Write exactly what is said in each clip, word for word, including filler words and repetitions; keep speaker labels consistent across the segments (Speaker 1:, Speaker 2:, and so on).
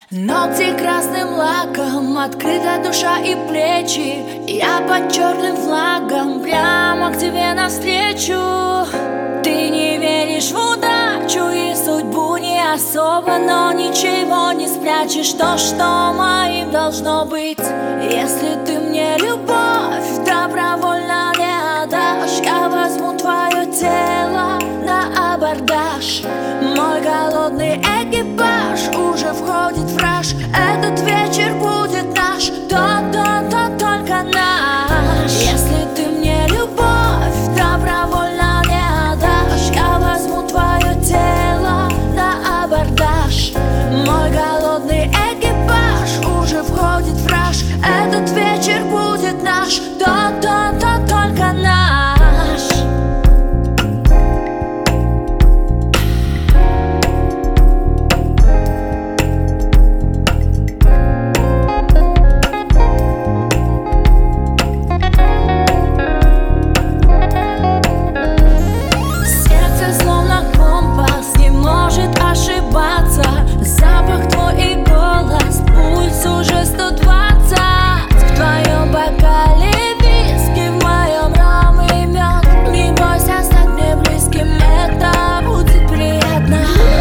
Speaker 1: Ногти красным лаком, открыта душа и плечи. Я под черным флагом прямо к тебе навстречу. Ты не веришь в удачу и судьбу не особо, но ничего не спрячешь. То, что моим должно быть. Если ты мне любовь добровольно не отдашь, я возьму твое тело на абордаж. Мой голодный экипаж уже входит в раж. Этот вечер будет наш, то-то-то только наш. Если ты мне любовь добровольно не отдашь, я возьму твое тело на абордаж. Мой голодный экипаж уже входит в раж. Этот вечер будет наш, то-то-то только наш. Запах твой и голос, пульс уже сто двадцать. В твоем бокале виски, в моем ром и мед. Не бойся стать мне близким, это будет приятно.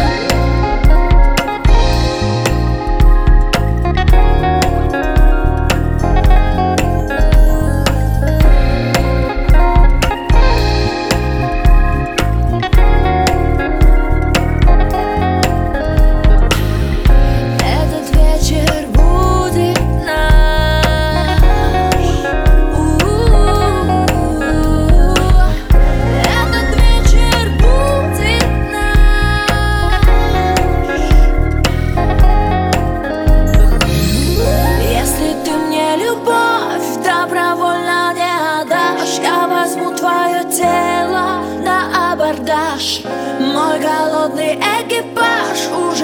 Speaker 1: Я возьму твое тело на абордаж. Мой голодный экипаж уже